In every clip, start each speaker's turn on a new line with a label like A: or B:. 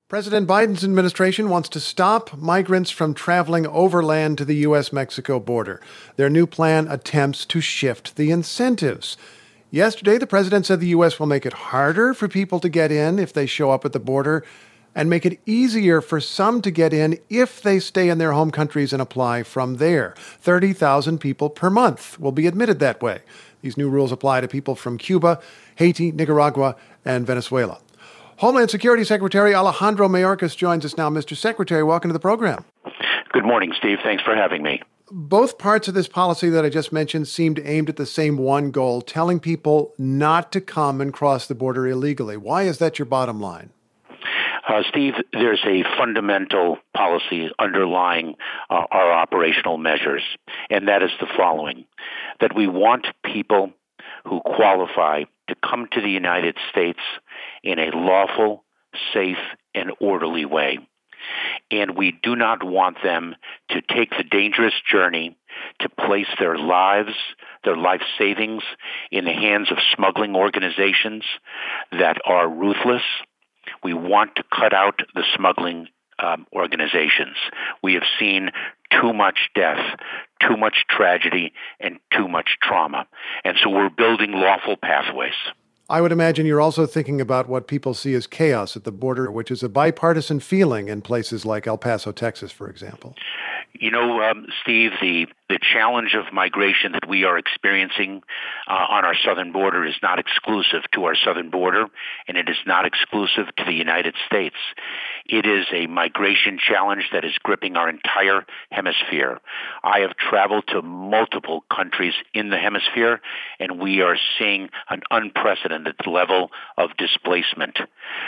A: President Biden's administration wants to stop migrants from traveling overland to the U.S.-Mexico border. Their new plan attempts to shift the incentives. Yesterday, the president said the U.S. will make it harder for people to get in if they show up at the border and make it easier for some to get in if they stay in their home countries and apply from there. 30,000 people per month will be admitted that way. These new rules apply to people from Cuba, Haiti, Nicaragua, and Venezuela. Homeland Security Secretary Alejandro Mayorkas joins us now. Mr. Secretary, welcome to the program.
B: Good morning, Steve. Thanks for having me.
A: Both parts of this policy that I just mentioned seemed aimed at the same one goal, telling people not to come and cross the border illegally. Why is that your bottom line?
B: Steve, there's a fundamental policy underlying our operational measures, and that is the following, that we want people who qualify to come to the United States in a lawful, safe, and orderly way. And we do not want them to take the dangerous journey to place their lives, their life savings in the hands of smuggling organizations that are ruthless. We want to cut out the smuggling organizations. We have seen too much death, too much tragedy, and too much trauma. And so we're building lawful pathways.
A: I would imagine you're also thinking about what people see as chaos at the border, which is a bipartisan feeling in places like El Paso, Texas, for example.
B: You know, Steve, the challenge of migration that we are experiencing on our southern border is not exclusive to our southern border, and it is not exclusive to the United States. It is a migration challenge that is gripping our entire hemisphere. I have traveled to multiple countries in the hemisphere, and we are seeing an unprecedented level of displacement.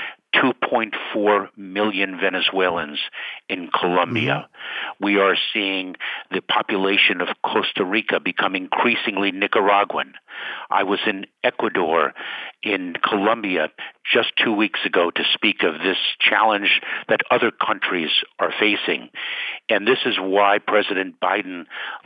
B: 2.4 million Venezuelans in Colombia. We are seeing the population of Costa Rica become increasingly Nicaraguan. I was in Ecuador, in Colombia, just 2 weeks ago to speak of this challenge that other countries are facing. And this is why President Biden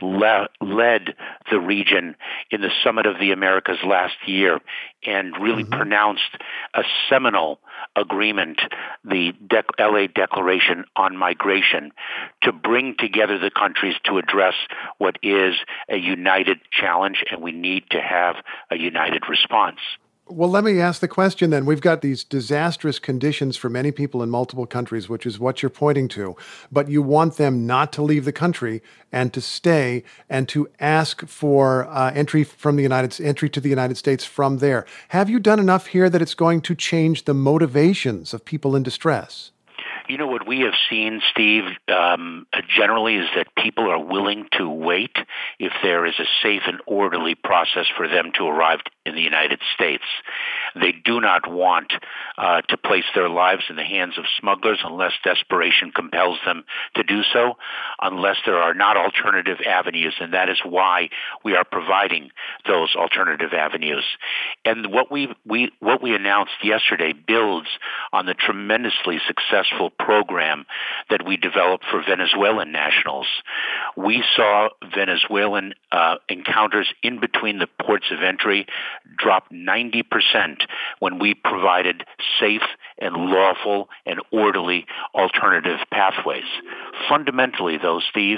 B: led the region in the Summit of the Americas last year and really pronounced a seminal agreement, the LA Declaration on Migration, to bring together the countries to address what is a united challenge, and we need to have a united response.
A: Well, let me ask the question then. We've got these disastrous conditions for many people in multiple countries, which is what you're pointing to, but you want them not to leave the country and to stay and to ask for entry to the United States from there. Have you done enough here that it's going to change the motivations of people in distress?
B: You know, what we have seen, Steve, generally is that people are willing to wait if there is a safe and orderly process for them to arrive in the United States. They do not want to place their lives in the hands of smugglers unless desperation compels them to do so, unless there are not alternative avenues, and that is why we are providing those alternative avenues. And what we announced yesterday builds on the tremendously successful program that we developed for Venezuelan nationals. We saw Venezuelan encounters in between the ports of entry drop 90% when we provided safe and lawful and orderly alternative pathways. Fundamentally, though, Steve,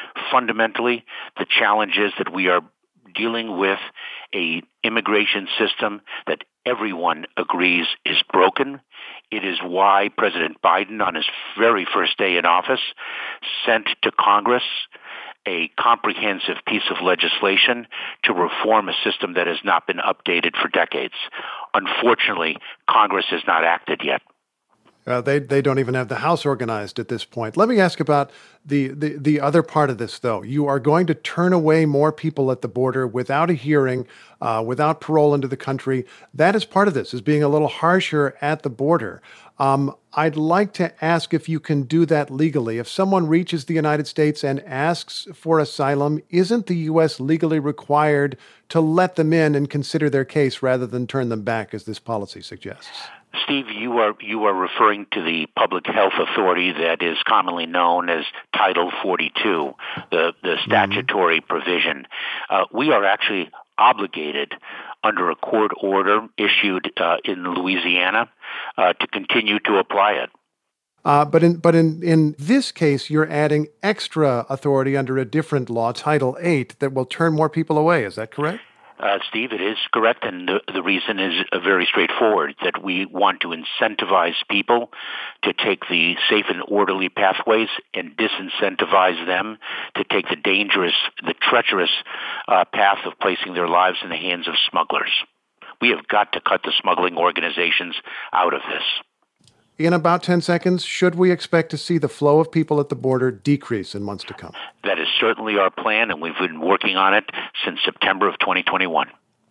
B: the challenge is that we are dealing with an immigration system that everyone agrees is broken. It is why President Biden, on his very first day in office, sent to Congress a comprehensive piece of legislation to reform a system that has not been updated for decades. Unfortunately, Congress has not acted yet.
A: They don't even have the House organized at this point. Let me ask about the other part of this, though. You are going to turn away more people at the border without a hearing, without parole into the country. That is part of this, is being a little harsher at the border. I'd like to ask if you can do that legally. If someone reaches the United States and asks for asylum, isn't the U.S. legally required to let them in and consider their case rather than turn them back, as this policy suggests?
B: Steve, you are referring to the public health authority that is commonly known as Title 42, the statutory provision. We are actually obligated under a court order issued in Louisiana to continue to apply it.
A: But in this case, you're adding extra authority under a different law, Title VIII, that will turn more people away. Is that correct?
B: Steve, it is correct, and the reason is very straightforward, that we want to incentivize people to take the safe and orderly pathways and disincentivize them to take the dangerous, the treacherous path of placing their lives in the hands of smugglers. We have got to cut the smuggling organizations out of this.
A: In about 10 seconds, should we expect to see the flow of people at the border decrease in months to come?
B: That is certainly our plan, and we've been working on it since September of 2021.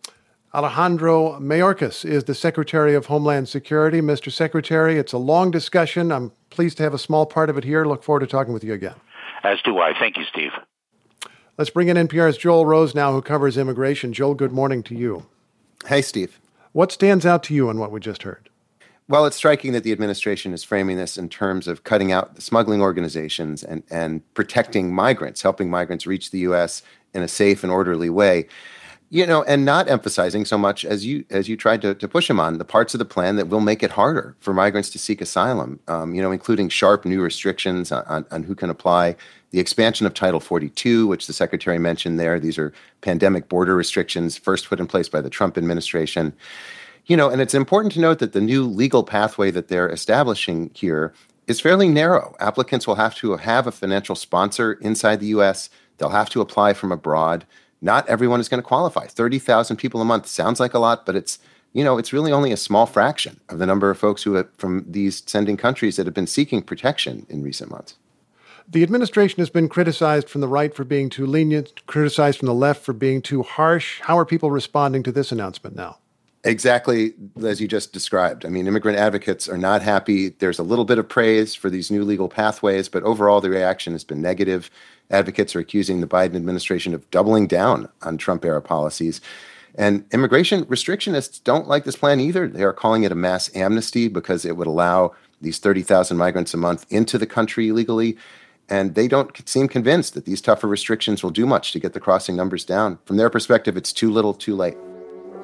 A: Alejandro Mayorkas is the Secretary of Homeland Security. Mr. Secretary, it's a long discussion. I'm pleased to have a small part of it here. Look forward to talking with you again.
B: As do I. Thank you, Steve.
A: Let's bring in NPR's Joel Rose now, who covers immigration. Joel, good morning to you.
C: Hey, Steve.
A: What stands out to you in what we just heard?
C: Well, it's striking that the administration is framing this in terms of cutting out the smuggling organizations and protecting migrants, helping migrants reach the U.S. in a safe and orderly way, and not emphasizing so much as you tried to push them on the parts of the plan that will make it harder for migrants to seek asylum, including sharp new restrictions on who can apply, the expansion of Title 42, which the Secretary mentioned there. These are pandemic border restrictions first put in place by the Trump administration. And it's important to note that the new legal pathway that they're establishing here is fairly narrow. Applicants will have to have a financial sponsor inside the U.S. They'll have to apply from abroad. Not everyone is going to qualify. 30,000 people a month sounds like a lot, but it's really only a small fraction of the number of folks who from these sending countries that have been seeking protection in recent months.
A: The administration has been criticized from the right for being too lenient, criticized from the left for being too harsh. How are people responding to this announcement now?
C: Exactly as you just described. I mean, immigrant advocates are not happy. There's a little bit of praise for these new legal pathways, but overall the reaction has been negative. Advocates are accusing the Biden administration of doubling down on Trump-era policies. And immigration restrictionists don't like this plan either. They are calling it a mass amnesty because it would allow these 30,000 migrants a month into the country illegally. And they don't seem convinced that these tougher restrictions will do much to get the crossing numbers down. From their perspective, it's too little, too late.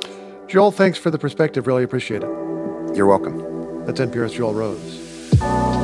A: Joel, thanks for the perspective. Really appreciate it.
C: You're welcome.
A: That's NPR's Joel Rose.